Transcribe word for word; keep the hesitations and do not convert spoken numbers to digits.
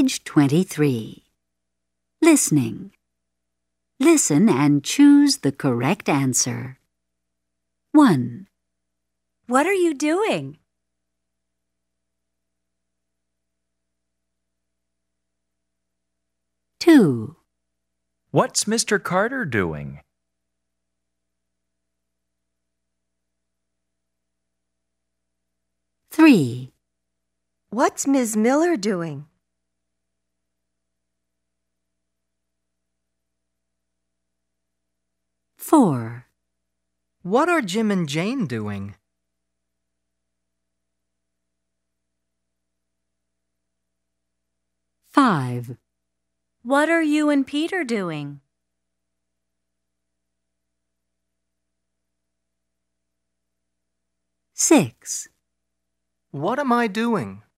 Page twenty-three. Listening. Listen and choose the correct answer. one. What are you doing? two. What's Mister Carter doing? three. What's Miz Miller doing? four. What are Jim and Jane doing? five. What are you and Peter doing? six. What am I doing?